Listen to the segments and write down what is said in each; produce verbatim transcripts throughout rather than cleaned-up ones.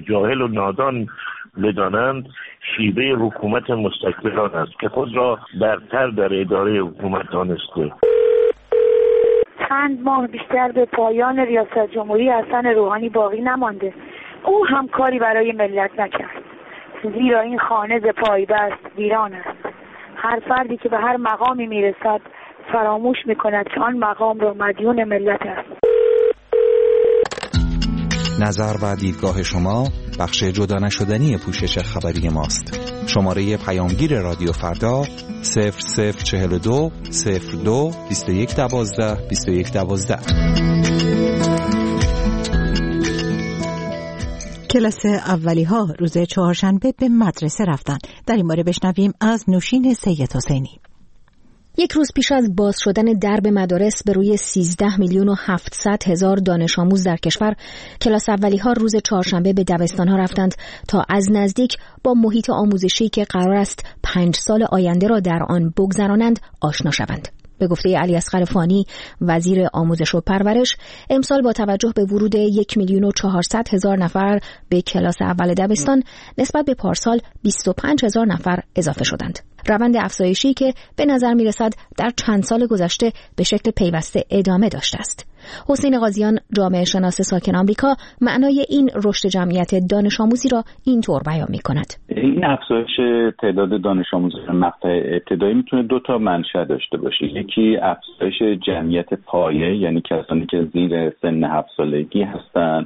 جاهل و نادان بدانند شیوه حکومت مستکبران است که خود را برتر در اداره حکومت دانسته. چند ماه بیشتر به پایان ریاست جمهوری حسن روحانی باقی نمانده. او هم کاری برای ملت نکرد، زیرا این خانه ز پایبست ویران است. هر فردی که به هر مقامی میرسد فراموش میکند که آن مقام را مدیون ملت است. نظر و دیدگاه شما بخش جدا نشدنی پوشش خبری ماست. شماره پیامگیر رادیو فردا صفر صفر چهل دو صفر دو بیست و یک دوازده بیست و یک دوازده. کلاس اولی ها روز چهارشنبه به مدرسه رفتن. در این باره بشنویم از نوشین سید حسینی. یک روز پیش از باز شدن درب مدارس به روی سیزده میلیون و هفتصد هزار دانش آموز در کشور، کلاس اولی ها روز چهارشنبه به دبستان ها رفتند تا از نزدیک با محیط آموزشی که قرار است پنج سال آینده را در آن بگذرانند آشنا شوند. به گفته علی اصغر فانی وزیر آموزش و پرورش، امسال با توجه به ورود یک میلیون و چهارصد هزار نفر به کلاس اول دبستان نسبت به پارسال بیست و پنج هزار نفر اضافه شدند. روند افزایشی که به نظر می رسد در چند سال گذشته به شکل پیوسته ادامه داشته است. حسین قاضیان، جامعه شناس ساکن آمریکا، معنای این رشد جمعیت دانش آموزی را اینطور بیان می کند. این افزایش تعداد دانش آموزان مقطع ابتدایی میتونه دو تا منشأ داشته باشه. یکی افزایش جمعیت پایه، یعنی کسانی که زیر سن هفت سالگی هستند.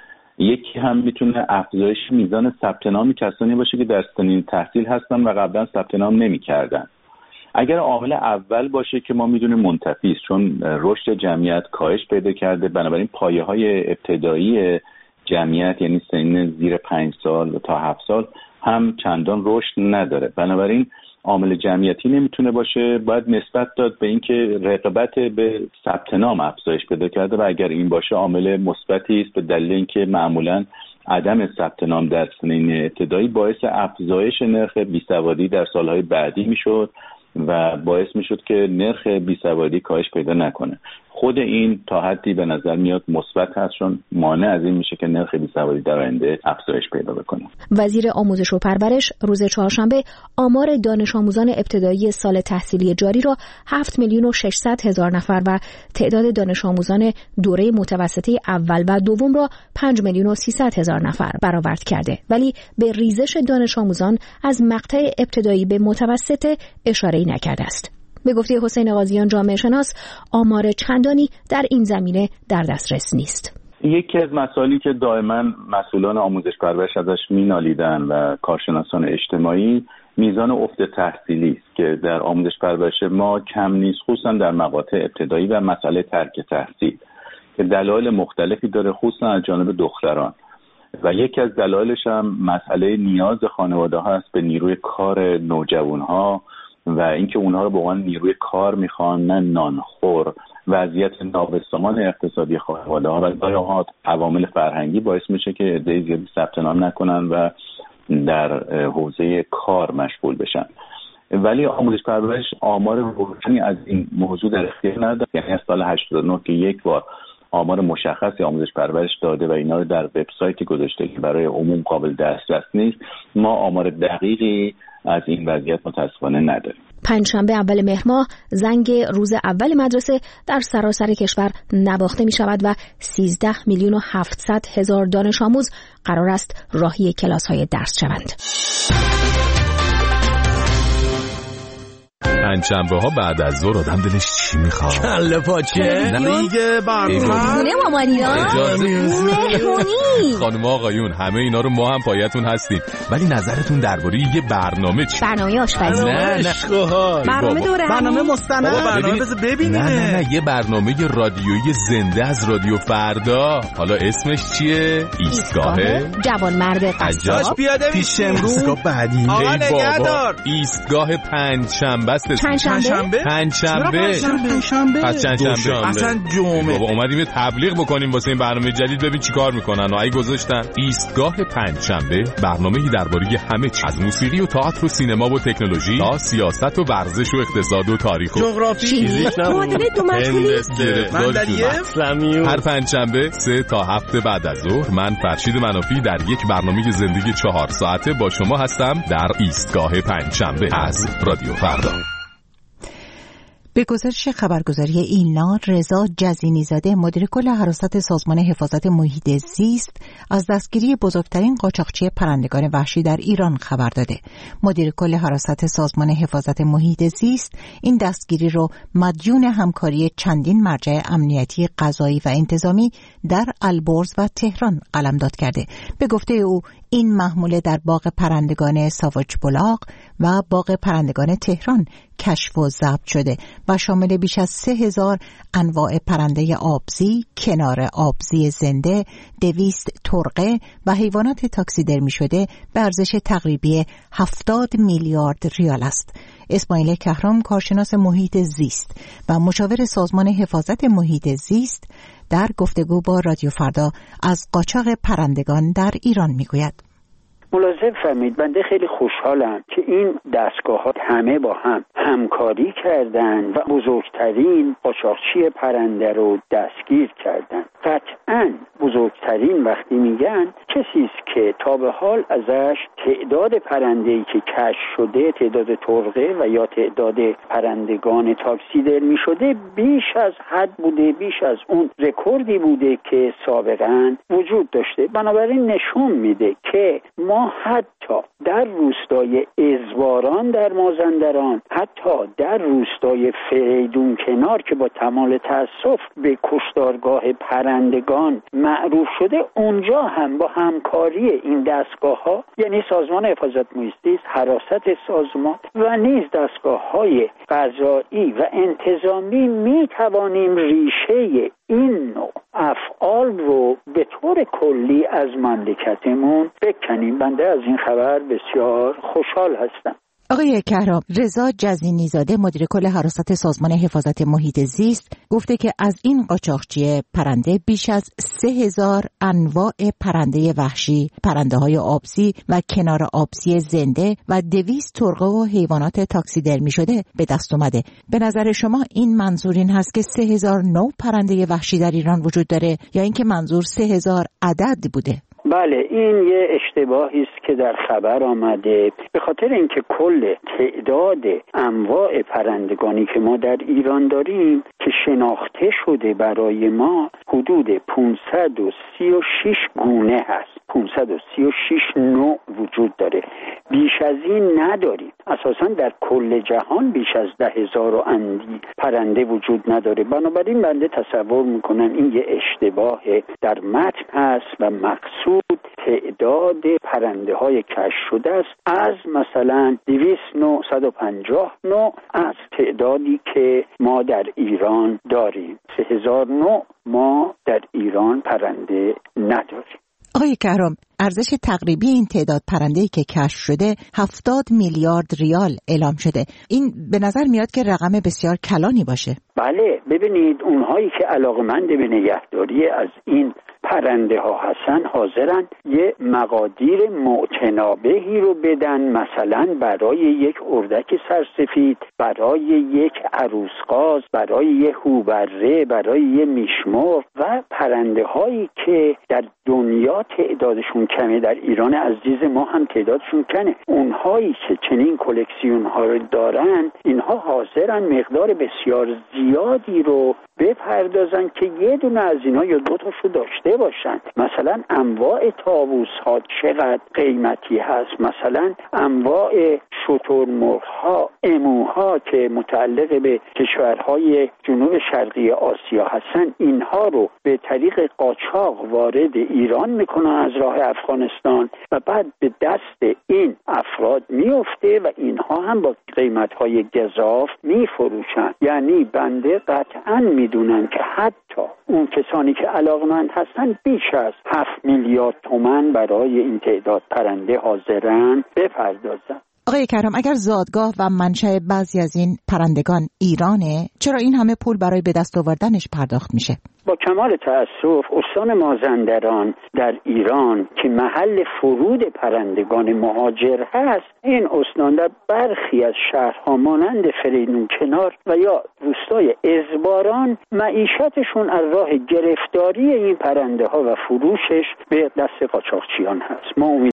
یکی هم میتونه افزایش میزان ثبت نام کسانی باشه که در سنین تحصیل هستن و قبلا ثبت نام نمی‌کردن. اگر عامل اول باشه که ما میدونیم منتفی است، چون رشد جمعیت کاهش پیدا کرده، بنابراین پایه‌های ابتدایی جمعیت یعنی سن زیر پنج سال تا هفت سال هم چندان رشد نداره. بنابراین عامل جمعیتی نمیتونه باشه، باید نسبت داد به اینکه رغبت به ثبت نام افزایش پیدا کرده و اگر این باشه عامل مثبتی است، به دلیل اینکه معمولاً عدم ثبت نام در سنین ابتدایی باعث افزایش نرخ بیسوادی در سالهای بعدی میشد و باعث میشد که نرخ بیسوادی کاهش پیدا نکنه. خود این تا حدی به نظر میاد مثبت هست، چون مانع از این میشه که نرخ بیسوادی در آینده افزایش پیدا بکنه. وزیر آموزش و پرورش روز چهارشنبه آمار دانش آموزان ابتدایی سال تحصیلی جاری را هفت میلیون و ششصد هزار نفر و تعداد دانش آموزان دوره متوسطه اول و دوم را پنج میلیون و سیصد هزار نفر برآورد کرده، ولی به ریزش دانش آموزان از مقطع ابتدایی به متوسط اشاره نکرده است. به گفته حسین قاضیان، جامعه شناس، آمار چندانی در این زمینه در دسترس نیست. یکی از مسائلی که دائما مسئولان آموزش پرورش ازش مینالیدن و کارشناسان اجتماعی میزان افت تحصیلی است که در آموزش پرورش ما کم نیست، خصوصا در مقاطع ابتدایی و مسئله ترک تحصیل که دلایل مختلفی داره، خصوصا از جانب دختران. و یکی از دلایلش هم مسئله نیاز خانواده ها است به نیروی کار نوجوان ها و اینکه اونها رو به عنوان نیروی کار میخوان نه نانخور. وضعیت نابسامان اقتصادی خانواده ها و گاهی عوامل فرهنگی باعث میشه که عده‌ای زیادی ثبت نام نکنن و در حوزه کار مشغول بشن. ولی آموزش پرورش آمار روشنی از این موضوع در اختیار نداره، یعنی از سال هشتاد و نه که یک بار آمار مشخصی آموزش پرورش داده و اینا رو در وبسایتی گذاشته که برای عموم قابل دسترس نیست. ما آمار دقیقی از این وضعیت متاسفانه نداریم. پنجشنبه اول مهر ماه زنگ روز اول مدرسه در سراسر کشور نواخته می شود و سیزده میلیون و هفتصد هزار دانش آموز قرار است راهی کلاس های درس شوند. پنجشنبه ها بعد از ظهر آدم دلش چی میخواد؟ کله پاچه دیگه برنامه خونه مامانیان مهمونی. خانم آقایون همه اینا رو ما هم پایتون هستیم، ولی نظرتون درباره یه برنامه چی؟ برنامه آشپزی؟ نه نه برنامه دوره، برنامه مستند، برنامه بذار ببینیم. نه نه نه یه برنامه رادیویی زنده از رادیو فردا. حالا اسمش چیه؟ ایستگاه جوانمرد قصاب پیش امرو بعدی. آقا نگهدار. ایستگاه پنجشنبه است. پنجشنبه پنجشنبه پنجشنبه. پس چند شنبه؟ اصلا جمعه. بابا اومدیم یه تبلیغ بکنیم واسه این برنامه جدید، ببین چیکار میکنن. اگه گذاشتن ایستگاه پنجشنبه، برنامه‌ای درباره همه چیز از موسیقی و تئاتر و سینما و تکنولوژی تا سیاست و ورزش و اقتصاد و تاریخ و جغرافی، معادله دو مجهولی، مندلیه. هر پنجشنبه سه تا هفت بعد از ظهر من فرشید منافی در یک برنامه زندگی چهار ساعته با شما هستم در ایستگاه پنجشنبه از رادیو فردا. به گزارش خبرگزاری ایلنا، رضا جزینی زاده مدیر کل حراست سازمان حفاظت محیط زیست از دستگیری بزرگترین قاچاقچی پرندگان وحشی در ایران خبر داده. مدیر کل حراست سازمان حفاظت محیط زیست این دستگیری رو مدیون همکاری چندین مرجع امنیتی قضایی و انتظامی در البرز و تهران قلمداد کرده. به گفته او این محموله در باغ پرندگان ساواج بلاغ و باغ پرندگان تهران کشف و ضبط شده و شامل بیش از سه هزار انواع پرنده آبزی، کنار آبزی زنده، دویست ترقه و حیوانات تاکسیدرمی شده به ارزش تقریبی هفتاد میلیارد ریال است. اسماعیل کهرام، کارشناس محیط زیست و مشاور سازمان حفاظت محیط زیست، در گفتگو با رادیو فردا از قاچاق پرندگان در ایران میگوید. ملاحظه فرمایید، بنده خیلی خوشحالم که این دستگاه‌ها همه با هم همکاری کردن و بزرگترین قاچاقچی پرنده رو دستگیر کردن. قطعاً بزرگترین وقتی میگن کسی است که تا به حال ازش تعداد پرنده‌ای که کشف شده، تعداد ترقه و یا تعداد پرندگان تاکسیدرمی شده بیش از حد بوده، بیش از اون رکوردی بوده که سابقاً وجود داشته. بنابراین نشون میده که ما حتی در روستای ازباران در مازندران، حتی در روستای فریدون کنار که با تمام تأسف به کشتارگاه پرندگان معروف شده، اونجا هم با همکاری این دستگاه ها، یعنی سازمان حفاظت محیط زیست، حراست سازمان و نیز دستگاه های قضایی و انتظامی می توانیم ریشه این نوع افعال رو به طور کلی از مملکتمون بکنیم. بنده از این خبر بسیار خوشحال هستم. آقای کهرام، رضا جزینی زاده مدیر کل حراست سازمان حفاظت محیط زیست گفته که از این قاچاقچی پرنده بیش از سه هزار انواع پرنده وحشی، پرنده های آبزی و کنار آبزی زنده و دویست ترقه و حیوانات تاکسیدرمی شده به دست اومده. به نظر شما این منظور این هست که سه هزار نوع پرنده وحشی در ایران وجود داره یا اینکه منظور سه هزار عدد بوده؟ بله، این یه اشتباهی است که در خبر آمده، به خاطر اینکه کل تعداد انواع پرندگانی که ما در ایران داریم که شناخته شده برای ما حدود پانصد و سی و شش گونه هست، پانصد و سی و شش نوع وجود داره، بیش از این نداریم. اساساً در کل جهان بیش از ده هزار و اندی پرنده وجود نداره. بنابراین بنده تصور میکنم این یه اشتباه در متن هست و مقصود تعداد پرنده های کشف شده است از مثلا دویست نوع، صد و پنجاه نوع از تعدادی که ما در ایران داریم. سه هزار نوع ما در ایران پرنده نداریم. آقای کهرام، ارزش تقریبی این تعداد پرنده‌ای که کشف شده هفتاد میلیارد ریال اعلام شده. این به نظر میاد که رقم بسیار کلانی باشه. بله، ببینید اونهایی که علاقمند به نگهداری از این پرنده ها هستن حاضرن یه مقادیر معتنابهی رو بدن، مثلا برای یک اردک سرسفید، برای یک عروسقاز، برای یه هوبره، برای یه میشمرغ و پرنده هایی که در دنیا تعدادشون کمه، در ایران عزیز ما هم تعدادشون کمه. اونهایی که چنین کلکسیون ها رو دارن، اینها حاضرن مقدار بسیار زیادی رو بپردازن که یه دونه از اینا یا دو تاشو داشته باشن. مثلا انواع طاووس ها چقدر قیمتی هست، مثلا انواع شترمرغ ها، اموها که متعلق به کشورهای جنوب شرقی آسیا هستن، اینها رو به طریق قاچاق وارد ایران میکنن از راه افغانستان و بعد به دست این افراد میفته و اینها هم با قیمتهای گزاف میفروشن. یعنی بنده قطعا میدونن که حتی اون کسانی که علاقمند هستن بیش از هفت میلیارد تومان برای این تعداد پرنده حاضرن بپردازن. آقای کرام، اگر زادگاه و منشأ بعضی از این پرندگان ایرانه، چرا این همه پول برای به دست آوردنش پرداخت میشه؟ با کمال تأسف استان مازندران در ایران که محل فرود پرندگان مهاجر هست، این استان در برخی از شهرها مانند فریدون کنار و یا روستای ازباران معیشتشون از راه گرفتاری این پرنده ها و فروشش به دست قاچاقچیان هست. ما